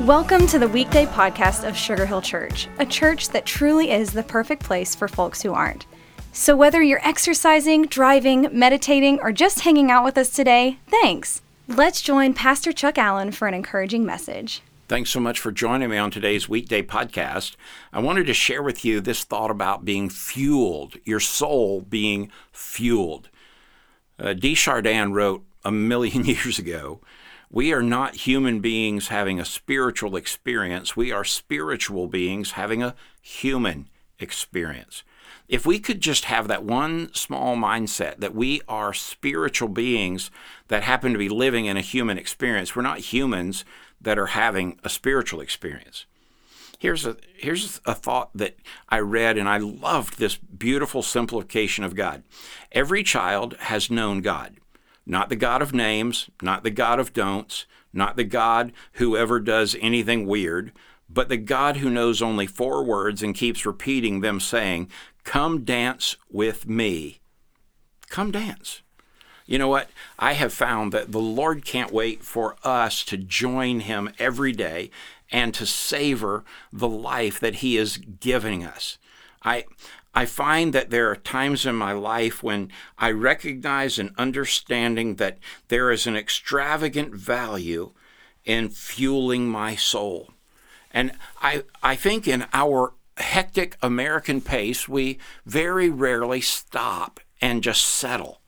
Welcome to the weekday podcast of Sugar Hill Church, a church that truly is the perfect place for folks who aren't. So whether you're exercising, driving, meditating, or just hanging out with us today, thanks. Let's join Pastor Chuck Allen for an encouraging message. Thanks so much for joining me on today's weekday podcast. I wanted to share with you this thought about being fueled, your soul being fueled. Desjardins wrote a million years ago, "We are not human beings having a spiritual experience. We are spiritual beings having a human experience." If we could just have that one small mindset that we are spiritual beings that happen to be living in a human experience, we're not humans that are having a spiritual experience. Here's a thought that I read, and I loved this beautiful simplification of God. Every child has known God. Not the God of names, not the God of don'ts, not the God who ever does anything weird, but the God who knows only 4 words and keeps repeating them saying, "Come dance with me." Come dance. You know what? I have found that the Lord can't wait for us to join Him every day and to savor the life that He is giving us. I find that there are times in my life when I recognize an understanding that there is an extravagant value in fueling my soul. And I think in our hectic American pace, we very rarely stop and just settle.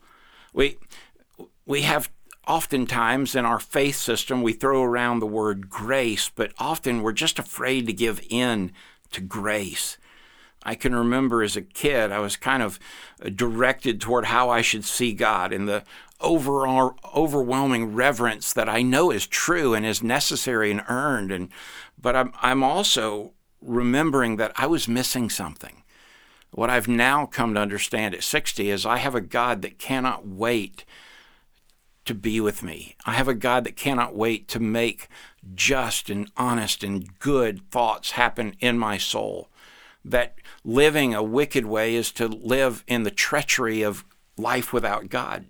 We have oftentimes in our faith system, we throw around the word grace, but often we're just afraid to give in to grace. I can remember as a kid, I was kind of directed toward how I should see God and the overwhelming reverence that I know is true and is necessary and earned. But I'm also remembering that I was missing something. What I've now come to understand at 60 is I have a God that cannot wait to be with me. I have a God that cannot wait to make just and honest and good thoughts happen in my soul. That living a wicked way is to live in the treachery of life without God.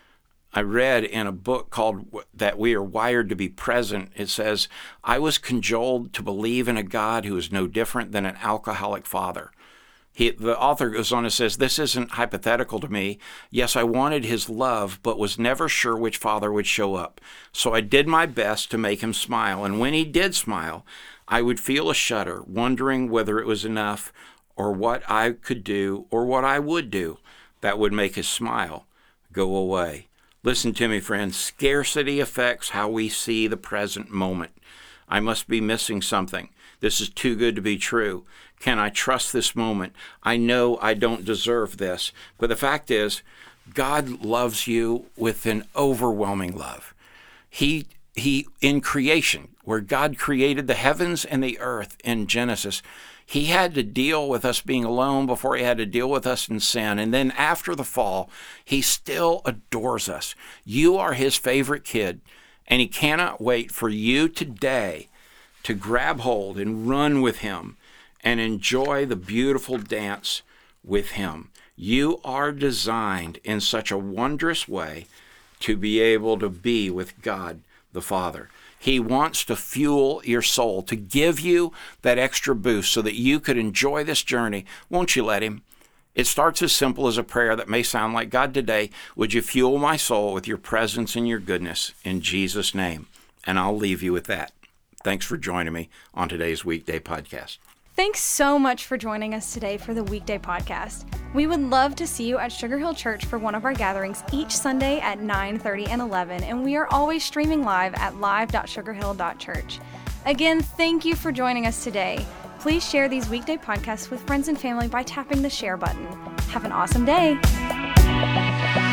I read in a book called That We Are Wired to Be Present, it says, "I was cajoled to believe in a God who is no different than an alcoholic father." The author goes on and says, "This isn't hypothetical to me. Yes, I wanted his love, but was never sure which father would show up. So I did my best to make him smile. And when he did smile, I would feel a shudder, wondering whether it was enough or what I could do or what I would do that would make his smile go away." Listen to me, friends. Scarcity affects how we see the present moment. I must be missing something. This is too good to be true. Can I trust this moment? I know I don't deserve this. But the fact is, God loves you with an overwhelming love. He in creation, where God created the heavens and the earth in Genesis, He had to deal with us being alone before He had to deal with us in sin. And then after the fall, He still adores us. You are His favorite kid, and He cannot wait for you today to grab hold and run with Him and enjoy the beautiful dance with Him. You are designed in such a wondrous way to be able to be with God the Father. He wants to fuel your soul, to give you that extra boost so that you could enjoy this journey. Won't you let Him? It starts as simple as a prayer that may sound like, "God, today, would you fuel my soul with your presence and your goodness in Jesus' name?" And I'll leave you with that. Thanks for joining me on today's weekday podcast. Thanks so much for joining us today for the weekday podcast. We would love to see you at Sugar Hill Church for one of our gatherings each Sunday at 9:30 and 11, and we are always streaming live at live.sugarhill.church. Again, thank you for joining us today. Please share these weekday podcasts with friends and family by tapping the share button. Have an awesome day.